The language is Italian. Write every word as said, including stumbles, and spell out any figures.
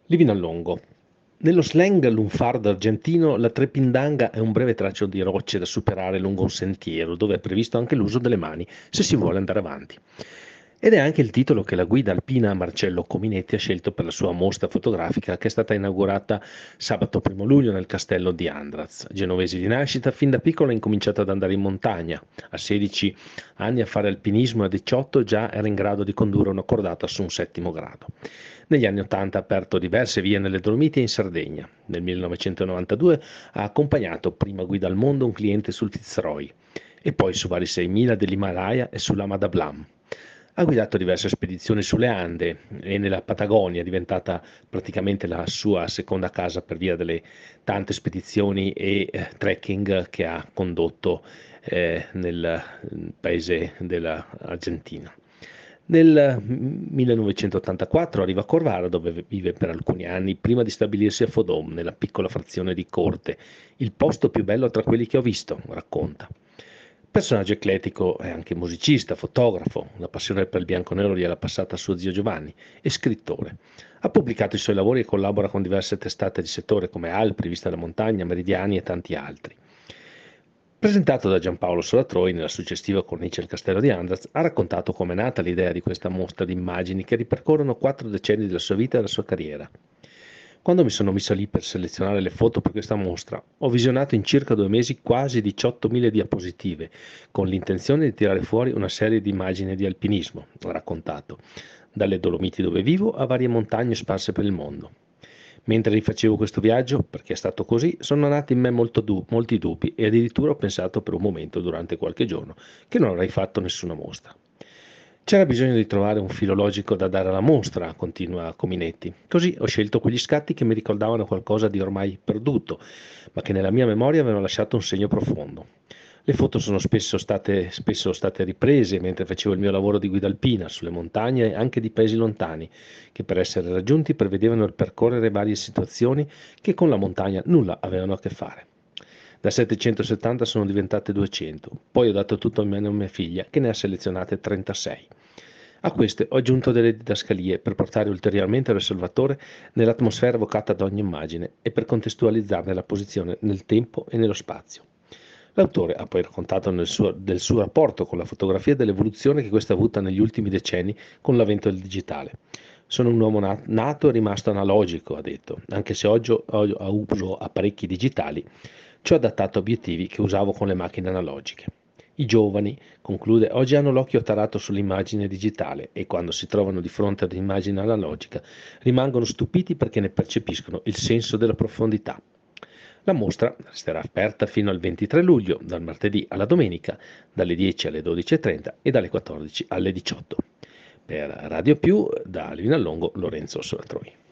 Livino a Longo. Nello slang lunfardo argentino, la trepindanga è un breve traccio di rocce da superare lungo un sentiero, dove è previsto anche l'uso delle mani se si vuole andare avanti. Ed è anche il titolo che la guida alpina Marcello Cominetti ha scelto per la sua mostra fotografica che è stata inaugurata sabato primo luglio nel castello di Andraz. Genovese di nascita, fin da piccola ha incominciato ad andare in montagna. A sedici anni a fare alpinismo e a diciotto già era in grado di condurre una cordata su un settimo grado. Negli anni ottanta ha aperto diverse vie nelle Dolomiti e in Sardegna. Nel millenovecentonovantadue ha accompagnato prima guida al mondo un cliente sul Fitzroy e poi su vari seimila dell'Himalaya e sull'Ama Dablam. Ha guidato diverse spedizioni sulle Ande e nella Patagonia, diventata praticamente la sua seconda casa per via delle tante spedizioni e eh, trekking che ha condotto eh, nel paese dell'Argentina. Nel millenovecentottantaquattro arriva a Corvara, dove vive per alcuni anni, prima di stabilirsi a Fodom, nella piccola frazione di Corte, il posto più bello tra quelli che ho visto, racconta. Personaggio eclettico, è anche musicista, fotografo, la passione per il bianco-nero gliela passata a suo zio Giovanni, e scrittore. Ha pubblicato i suoi lavori e collabora con diverse testate di settore come Alpi, Rivista della Montagna, Meridiani e tanti altri. Presentato da Giampaolo Solatroi nella suggestiva cornice del Castello di Andraz, ha raccontato come è nata l'idea di questa mostra di immagini che ripercorrono quattro decenni della sua vita e della sua carriera. Quando mi sono messo lì per selezionare le foto per questa mostra, ho visionato in circa due mesi quasi diciottomila diapositive, con l'intenzione di tirare fuori una serie di immagini di alpinismo, ha raccontato, dalle Dolomiti dove vivo a varie montagne sparse per il mondo. Mentre rifacevo questo viaggio, perché è stato così, sono nati in me molto du- molti dubbi e addirittura ho pensato per un momento durante qualche giorno che non avrei fatto nessuna mostra. C'era bisogno di trovare un filo logico da dare alla mostra, continua Cominetti. Così ho scelto quegli scatti che mi ricordavano qualcosa di ormai perduto, ma che nella mia memoria avevano lasciato un segno profondo. Le foto sono spesso state, spesso state riprese mentre facevo il mio lavoro di guida alpina sulle montagne e anche di paesi lontani, che per essere raggiunti prevedevano il percorrere varie situazioni che con la montagna nulla avevano a che fare. Da settecentosettanta sono diventate duecento, poi ho dato tutto a mia, a mia figlia, che ne ha selezionate trentasei. A queste ho aggiunto delle didascalie per portare ulteriormente l'osservatore nell'atmosfera evocata da ogni immagine e per contestualizzarne la posizione nel tempo e nello spazio. L'autore ha poi raccontato nel suo, del suo rapporto con la fotografia e dell'evoluzione che questa ha avuta negli ultimi decenni con l'avvento del digitale. Sono un uomo na- nato e rimasto analogico, ha detto, anche se oggi ho, ho uso apparecchi digitali, ci ho adattato obiettivi che usavo con le macchine analogiche. I giovani, conclude, oggi hanno l'occhio tarato sull'immagine digitale e quando si trovano di fronte ad un'immagine analogica rimangono stupiti perché ne percepiscono il senso della profondità. La mostra resterà aperta fino al ventitré luglio, dal martedì alla domenica, dalle dieci alle dodici e trenta e dalle quattordici alle diciotto. Per Radio Più, da Livino a Longo, Lorenzo Solatroi.